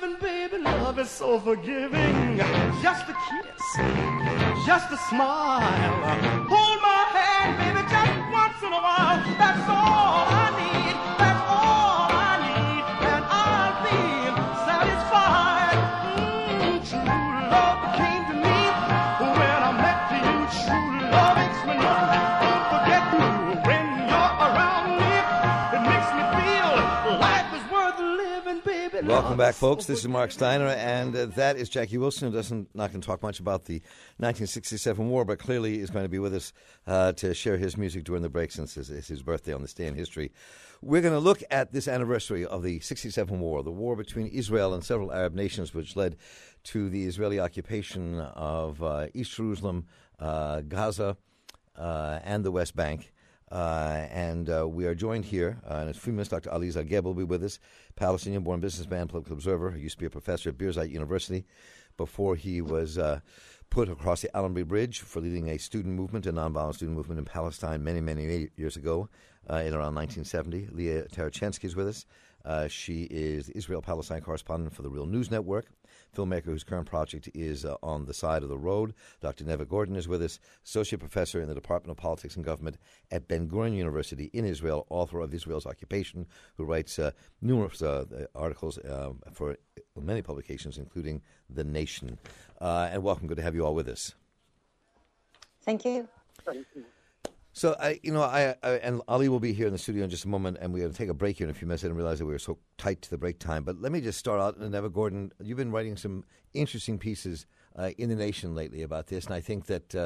living, baby, love is so forgiving. Just a kiss, just a smile. Hold my hand, baby, just once in a while. That's all I need, that's all I need, and I'll be satisfied. True love came to me when I met you. True love makes me not forget you. When you're around me, it makes me feel life is worth living, baby. Welcome back, folks. This is Mark Steiner, and that is Jackie Wilson, who not going to talk much about the 1967 war, but clearly is going to be with us to share his music during the break since it's his birthday on this day in history. We're going to look at this anniversary of the 67 war, the war between Israel and several Arab nations, which led to the Israeli occupation of East Jerusalem, Gaza, and the West Bank. And we are joined here in a few minutes. Dr. Ali Zageb will be with us, Palestinian-born businessman, political observer, who used to be a professor at Birzeit University before he was put across the Allenby Bridge for leading a student movement, a nonviolent student movement in Palestine many years ago, in around 1970. Leah Tarachensky is with us. She is the Israel-Palestine correspondent for the Real News Network, filmmaker whose current project is On the Side of the Road. Dr. Neva Gordon is with us, associate professor in the Department of Politics and Government at Ben-Gurion University in Israel, author of Israel's Occupation, who writes numerous articles for many publications, including The Nation. And welcome. Good to have you all with us. Thank you. So, and Ali will be here in the studio in just a moment, and we're going to take a break here in a few minutes. I didn't realize that we were so tight to the break time. But let me just start out, Neva Gordon, you've been writing some interesting pieces in The Nation lately about this, and I think that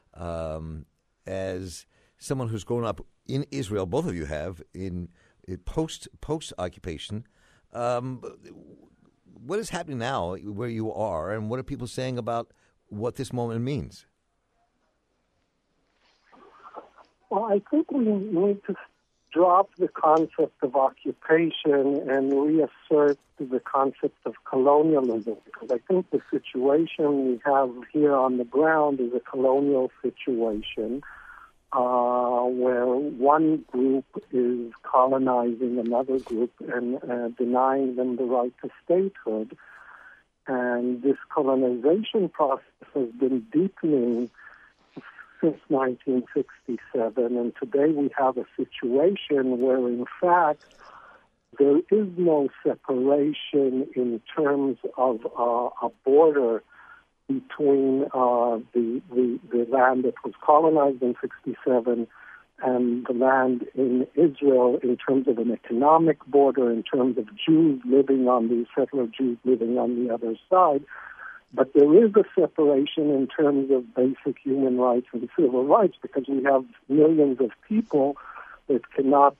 as someone who's grown up in Israel, both of you have, in post-occupation, what is happening now where you are, and what are people saying about what this moment means? Well, I think we need to drop the concept of occupation and reassert the concept of colonialism, because I think the situation we have here on the ground is a colonial situation where one group is colonizing another group and denying them the right to statehood. And this colonization process has been deepening since 1967, and today we have a situation where, in fact, there is no separation in terms of a border between the land that was colonized in 67 and the land in Israel in terms of an economic border, in terms of Jews living on the settler Jews living on the other side. But there is a separation in terms of basic human rights and civil rights, because we have millions of people that cannot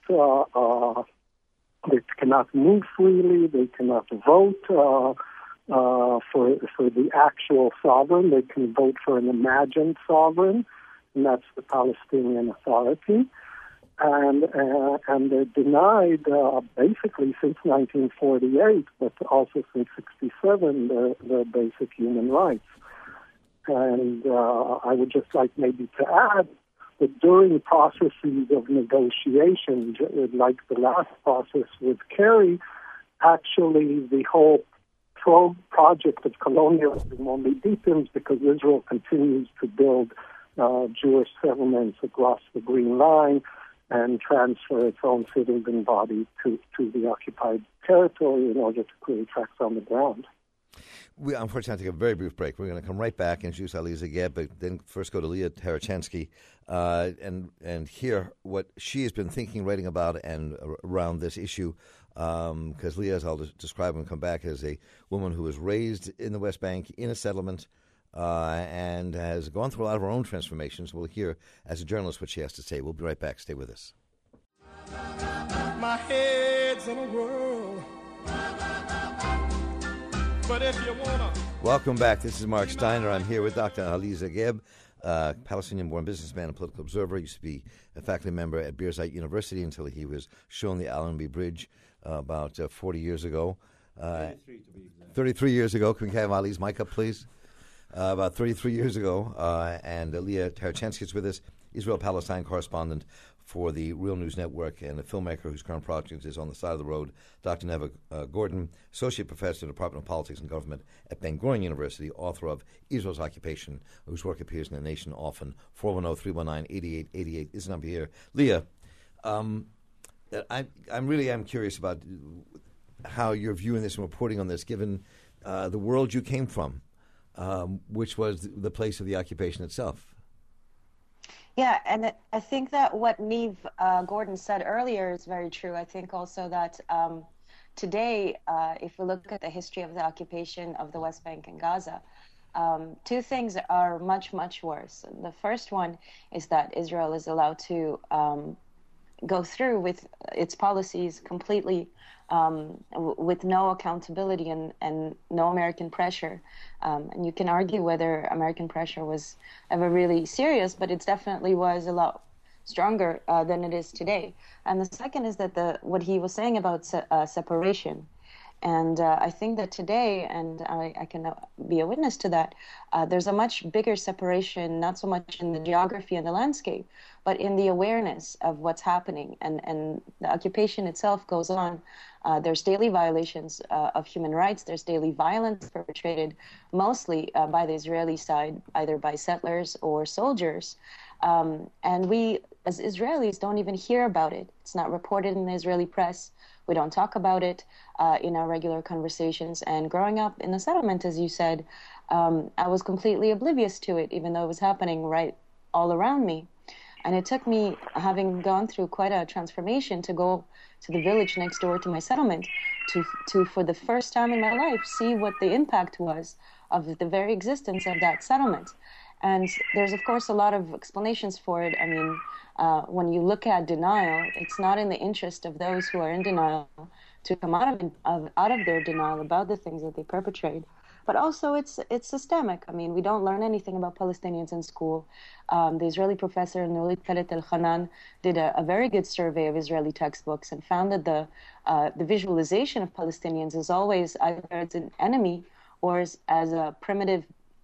move freely, they cannot vote for the actual sovereign. They can vote for an imagined sovereign, and that's the Palestinian Authority. And they're denied basically since 1948, but also since 67, the basic human rights. And I would just like maybe to add that during processes of negotiation, like the last process with Kerry, actually the whole project of colonialism only deepens because Israel continues to build Jewish settlements across the Green Line and transfer its own citizen body to the occupied territory in order to create tracks on the ground. We unfortunately take a very brief break. We're going to come right back and introduce Ali Zageb, but then first go to Leah Tarachensky and hear what she has been thinking, writing about, and around this issue. Because Leah, as I'll describe when we come back, is a woman who was raised in the West Bank in a settlement and has gone through a lot of her own transformations. We'll hear, as a journalist, what she has to say. We'll be right back. Stay with us. My head's in a whirl. But if you wanna... Welcome back. This is Mark Steiner. I'm here with Dr. Ali Zageb, Palestinian-born businessman and political observer. He used to be a faculty member at Birzeit University until he was shown the Allenby Bridge about 40 years ago. 33 to be exact. 33 years ago. Can we have Ali's mic up, please? About 33 years ago. And Leah Tarachensky is with us, Israel-Palestine correspondent for the Real News Network and a filmmaker whose current project is On the Side of the Road, Dr. Neva Gordon, Associate Professor in the Department of Politics and Government at Ben-Gurion University, author of Israel's Occupation, whose work appears in The Nation often. 410-319-8888 is the number here. Leah, I really am curious about how you're viewing this and reporting on this, given the world you came from, which was the place of the occupation itself. Yeah, and I think that what Neve Gordon said earlier is very true. I think also that today, if we look at the history of the occupation of the West Bank and Gaza, two things are much, much worse. The first one is that Israel is allowed to go through with its policies completely with no accountability and no American pressure. And you can argue whether American pressure was ever really serious, but it definitely was a lot stronger than it is today. And the second is that what he was saying about separation. And I think that today, and I can be a witness to that, there's a much bigger separation, not so much in the geography and the landscape, but in the awareness of what's happening. And the occupation itself goes on. There's daily violations of human rights. There's daily violence perpetrated mostly by the Israeli side, either by settlers or soldiers. And we, as Israelis, don't even hear about it. It's not reported in the Israeli press. We don't talk about it in our regular conversations. And growing up in the settlement, as you said, I was completely oblivious to it, even though it was happening right all around me. And it took me, having gone through quite a transformation, to go to the village next door to my settlement to for the first time in my life, see what the impact was of the very existence of that settlement. And there's, of course, a lot of explanations for it. I mean, when you look at denial, it's not in the interest of those who are in denial to come out of their denial about the things that they perpetrate. But also, it's systemic. I mean, we don't learn anything about Palestinians in school. The Israeli professor Nurit Pelet El-Hanan did a very good survey of Israeli textbooks and found that the visualization of Palestinians is always either as an enemy or as a primitive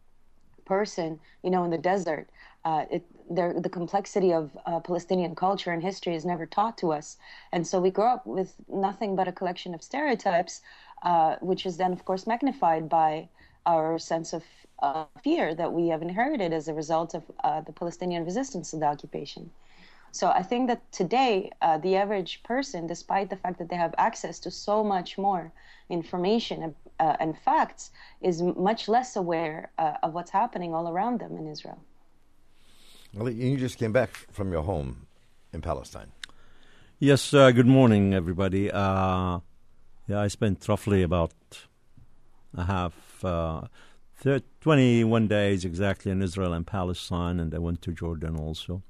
person, in the desert. The complexity of Palestinian culture and history is never taught to us. And so we grow up with nothing but a collection of stereotypes, which is then, of course, magnified by our sense of fear that we have inherited as a result of the Palestinian resistance to the occupation. So I think that today, the average person, despite the fact that they have access to so much more information and facts, is much less aware of what's happening all around them in Israel. Well, you just came back from your home in Palestine. Yes, good morning, everybody. I spent roughly about 21 days exactly in Israel and Palestine, and I went to Jordan also.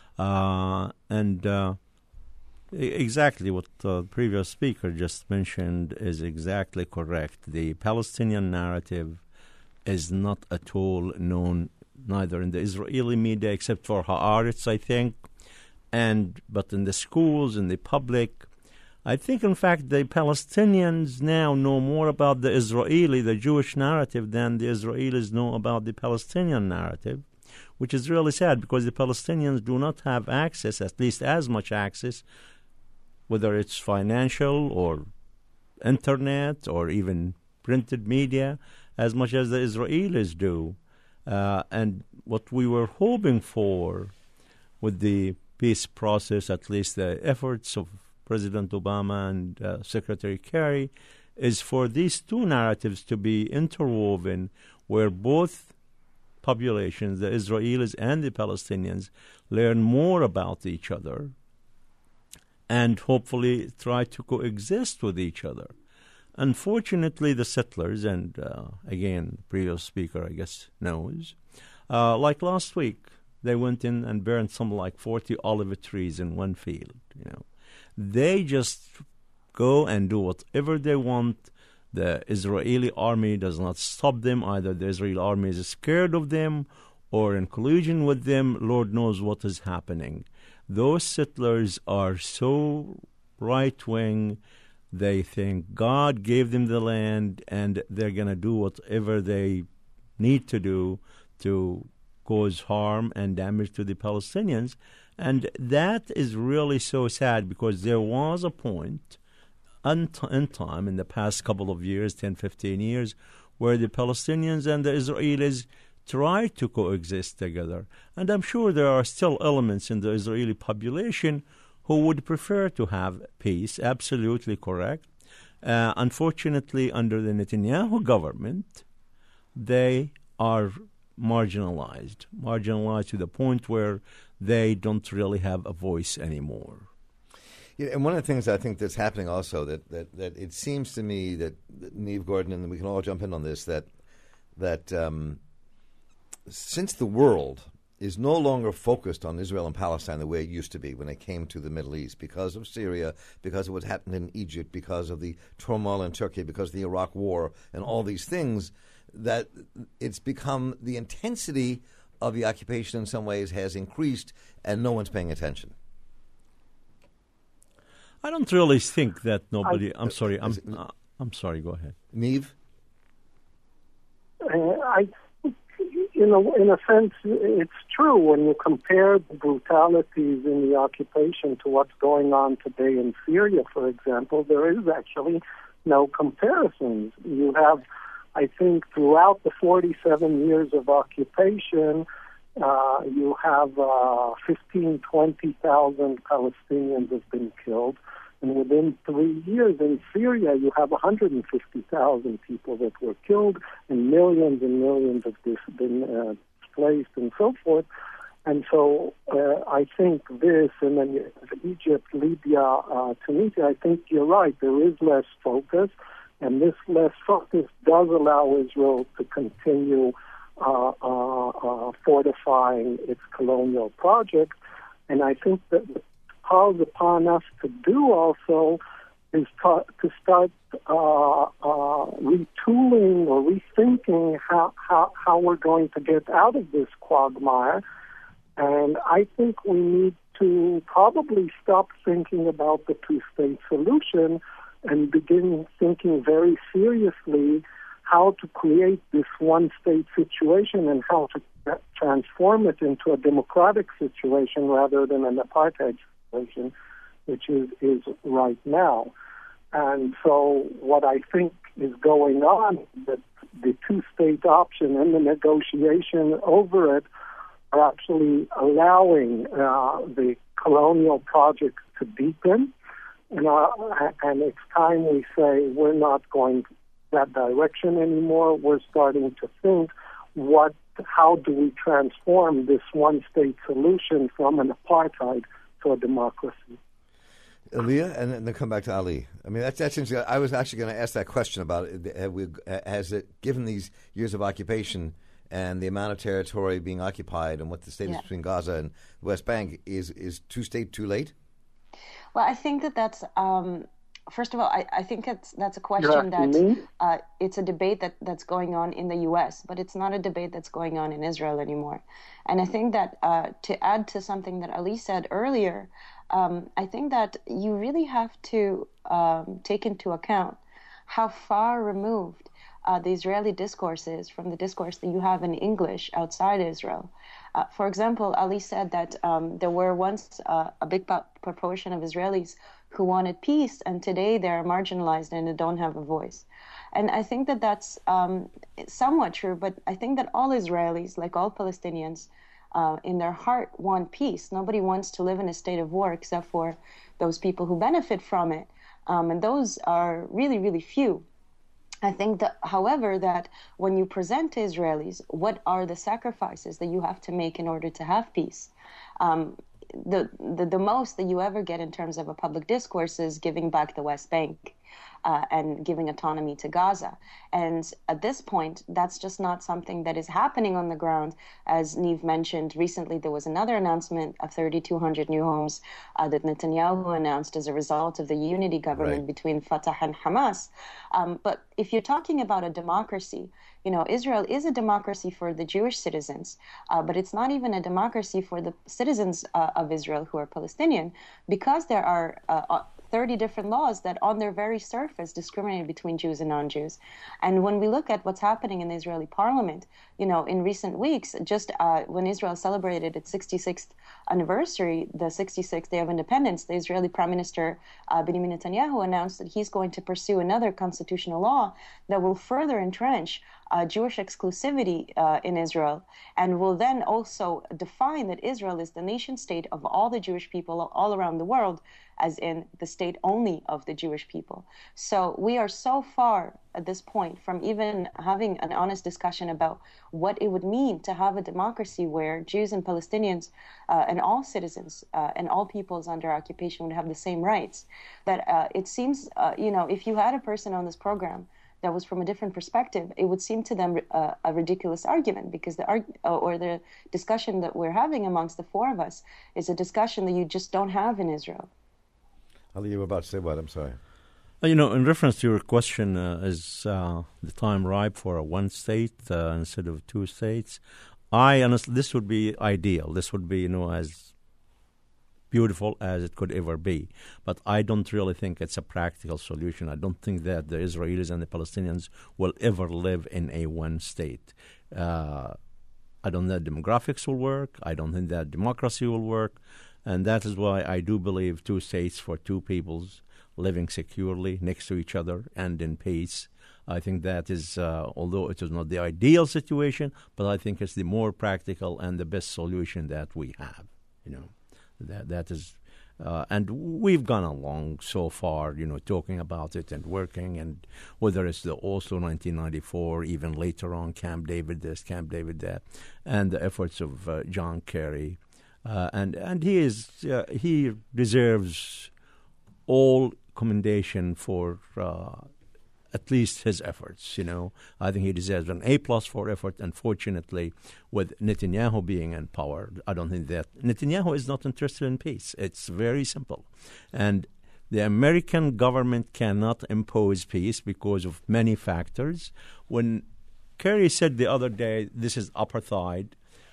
Exactly what the previous speaker just mentioned is exactly correct. The Palestinian narrative is not at all known, neither in the Israeli media, except for Haaretz, I think, but in the schools, in the public. I think, in fact, the Palestinians now know more about the Jewish narrative, than the Israelis know about the Palestinian narrative, which is really sad, because the Palestinians do not have access, at least as much access, whether it's financial or internet or even printed media, as much as the Israelis do. And what we were hoping for with the peace process, at least the efforts of President Obama and Secretary Kerry, is for these two narratives to be interwoven, where both populations, the Israelis and the Palestinians, learn more about each other and hopefully try to coexist with each other. Unfortunately, the settlers, and again, the previous speaker, I guess, knows, like last week, they went in and burned something like 40 olive trees in one field. They just go and do whatever they want. The Israeli army does not stop them. Either the Israeli army is scared of them or in collusion with them. Lord knows what is happening. Those settlers are so right-wing. They think God gave them the land and they're going to do whatever they need to do to cause harm and damage to the Palestinians. And that is really so sad, because there was a point in time in the past couple of years, 10, 15 years, where the Palestinians and the Israelis tried to coexist together. And I'm sure there are still elements in the Israeli population who would prefer to have peace. Absolutely correct. Unfortunately, under the Netanyahu government, they are marginalized to the point where they don't really have a voice anymore. Yeah, and one of the things I think that's happening also, that it seems to me that Niamh Gordon, and we can all jump in on this, that since the world is no longer focused on Israel and Palestine the way it used to be when it came to the Middle East, because of Syria, because of what happened in Egypt, because of the turmoil in Turkey, because of the Iraq War, and all these things, that it's become, the intensity of the occupation in some ways has increased, and no one's paying attention. I don't really think that nobody. I'm sorry. I'm sorry. Go ahead, Niamh. I think, in a sense, it's true when you compare the brutalities in the occupation to what's going on today in Syria, for example. There is actually no comparisons. You have, I think, throughout the 47 years of occupation, you have 15,000, 20,000 Palestinians have been killed. And within 3 years in Syria, you have 150,000 people that were killed, and millions have been displaced and so forth. And so I think this, and then you have Egypt, Libya, Tunisia, I think you're right. There is less focus, and this less focus does allow Israel to continue fortifying its colonial project. And I think that what calls upon us to do also is to start retooling or rethinking how we're going to get out of this quagmire. And I think we need to probably stop thinking about the two-state solution and begin thinking very seriously how to create this one-state situation and how to transform it into a democratic situation rather than an apartheid situation, which is right now. And so what I think is going on, that the two-state option and the negotiation over it are actually allowing the colonial project to deepen. And it's time we say we're not going that direction anymore. We're starting to think, how do we transform this one-state solution from an apartheid to a democracy? Leah, and then come back to Ali. I mean, that's interesting. I was actually going to ask that question about given these years of occupation and the amount of territory being occupied and what the status between Gaza and the West Bank is two-state too late? Well, I think that's first of all, I think that's a question that it's a debate that's going on in the U.S., but it's not a debate that's going on in Israel anymore. And I think that to add to something that Ali said earlier, I think that you really have to take into account how far removed the Israeli discourse is from the discourse that you have in English outside Israel. For example, Ali said that there were once a big proportion of Israelis who wanted peace, and today they're marginalized and they don't have a voice. And I think that that's somewhat true, but I think that all Israelis, like all Palestinians, in their heart want peace. Nobody wants to live in a state of war except for those people who benefit from it. And those are really, really few. I think that, however, that when you present to Israelis what are the sacrifices that you have to make in order to have peace, the most that you ever get in terms of a public discourse is giving back the West Bank and giving autonomy to Gaza. And at this point, that's just not something that is happening on the ground. As Niamh mentioned, recently there was another announcement of 3,200 new homes that Netanyahu announced as a result of the unity government between Fatah and Hamas. But if you're talking about a democracy, Israel is a democracy for the Jewish citizens, but it's not even a democracy for the citizens of Israel who are Palestinian, because there are 30 different laws that on their very surface discriminate between Jews and non-Jews. And when we look at what's happening in the Israeli parliament, in recent weeks, just when Israel celebrated its 66th anniversary, the 66th Day of Independence, the Israeli Prime Minister Benjamin Netanyahu announced that he's going to pursue another constitutional law that will further entrench Jewish exclusivity in Israel, and will then also define that Israel is the nation state of all the Jewish people all around the world, as in the state only of the Jewish people. So we are so far at this point from even having an honest discussion about what it would mean to have a democracy where Jews and Palestinians and all citizens and all peoples under occupation would have the same rights. That it seems, if you had a person on this program that was from a different perspective, it would seem to them a ridiculous argument, because the discussion that we're having amongst the four of us is a discussion that you just don't have in Israel. Ali, you were about to say what? I'm sorry. In reference to your question, is the time ripe for a one state instead of two states? This would be ideal. This would be, as beautiful as it could ever be. But I don't really think it's a practical solution. I don't think that the Israelis and the Palestinians will ever live in a one state. I don't think demographics will work. I don't think that democracy will work. And that is why I do believe two states for two peoples living securely next to each other and in peace. I think that is, although it is not the ideal situation, but I think it's the more practical and the best solution that we have. That is, and we've gone along so far, talking about it and working, and whether it's the Oslo 1994, even later on Camp David this, Camp David that, and the efforts of John Kerry, and he deserves all commendation for at least his efforts. I think he deserves an A+ for effort. Unfortunately, with Netanyahu being in power, I don't think that Netanyahu is not interested in peace. It's very simple. And the American government cannot impose peace because of many factors. When Kerry said the other day, this is apartheid,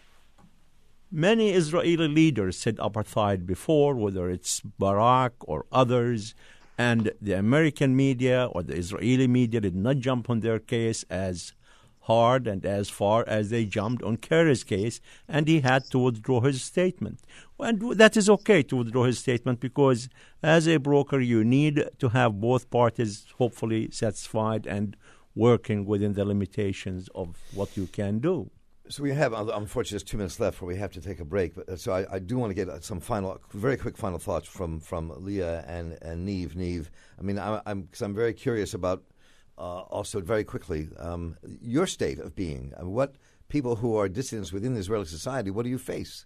many Israeli leaders said apartheid before, whether it's Barak or others, and the American media or the Israeli media did not jump on their case as hard and as far as they jumped on Kerry's case, and he had to withdraw his statement. And that is okay to withdraw his statement, because as a broker you need to have both parties hopefully satisfied and working within the limitations of what you can do. So we have, unfortunately, just 2 minutes left before we have to take a break. But so I do want to get some very quick final thoughts from Leah and Niamh. Niamh, I mean, I'm very curious about also very quickly your state of being. What people who are dissidents within Israeli society, what do you face?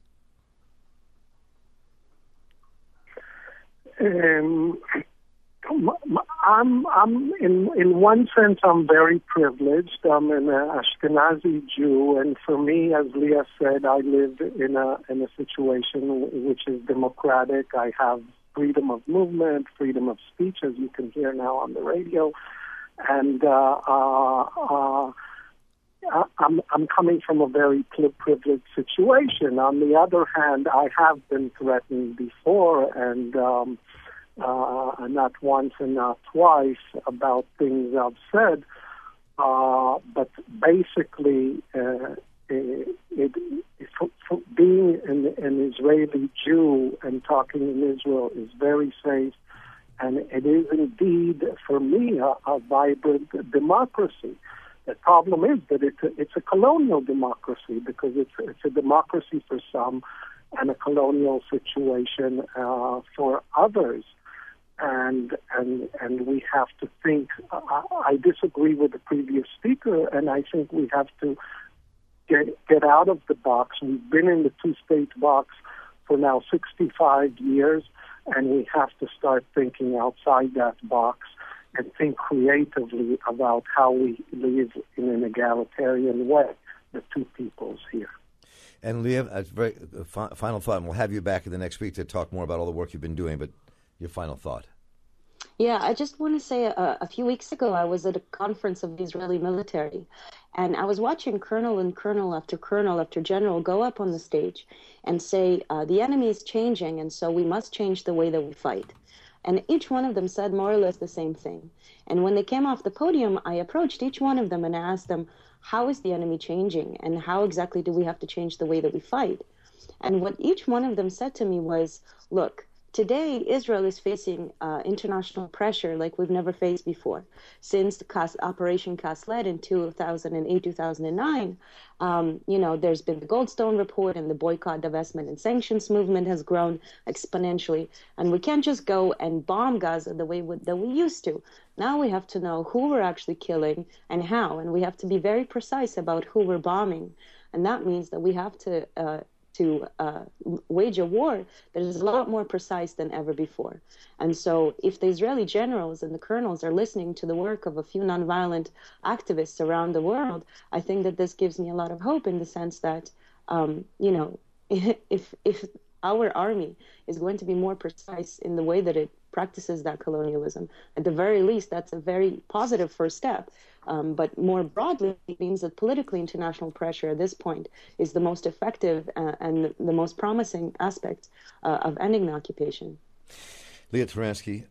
I'm in one sense, I'm very privileged. I'm an Ashkenazi Jew, and for me, as Leah said, I live in a situation which is democratic. I have freedom of movement, freedom of speech, as you can hear now on the radio, and I'm coming from a very privileged situation. On the other hand, I have been threatened before, and not once and not twice about things I've said, but basically being an Israeli Jew and talking in Israel is very safe, and it is indeed, for me, a vibrant democracy. The problem is that it's a colonial democracy, because it's a democracy for some and a colonial situation for others. And we have to think. I disagree with the previous speaker, and I think we have to get out of the box. We've been in the two-state box for now 65 years, and we have to start thinking outside that box and think creatively about how we live in an egalitarian way, the two peoples here. And Leah, a very final thought, and we'll have you back in the next week to talk more about all the work you've been doing, but your final thought. Yeah, I just want to say a few weeks ago I was at a conference of the Israeli military, and I was watching colonel after general go up on the stage and say, the enemy is changing, and so we must change the way that we fight. And each one of them said more or less the same thing. And when they came off the podium, I approached each one of them and asked them, how is the enemy changing? And how exactly do we have to change the way that we fight? And what each one of them said to me was, look, today Israel is facing international pressure like we've never faced before. Since Operation Cast Lead in 2008, 2009, there's been the Goldstone report, and the boycott, divestment, and sanctions movement has grown exponentially. And we can't just go and bomb Gaza the way that we used to. Now we have to know who we're actually killing and how, and we have to be very precise about who we're bombing. And that means that we have to wage a war that is a lot more precise than ever before. And so if the Israeli generals and the colonels are listening to the work of a few nonviolent activists around the world, I think that this gives me a lot of hope in the sense that, if our army is going to be more precise in the way that it practices that colonialism, at the very least, that's a very positive first step. But more broadly, it means that politically international pressure at this point is the most effective and the most promising aspect of ending the occupation. Leah Tarachansky,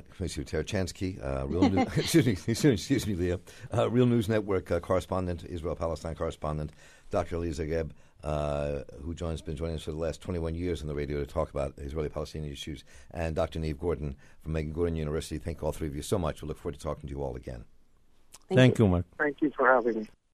Real News, excuse me, Leah, Real News Network correspondent, Israel-Palestine correspondent, Dr. Eliezer Geb, who has been joining us for the last 21 years on the radio to talk about Israeli-Palestinian issues, and Dr. Niamh Gordon from Megan Gordon University. Thank all three of you so much. We look forward to talking to you all again. Thank you, Mark. Thank you for having me.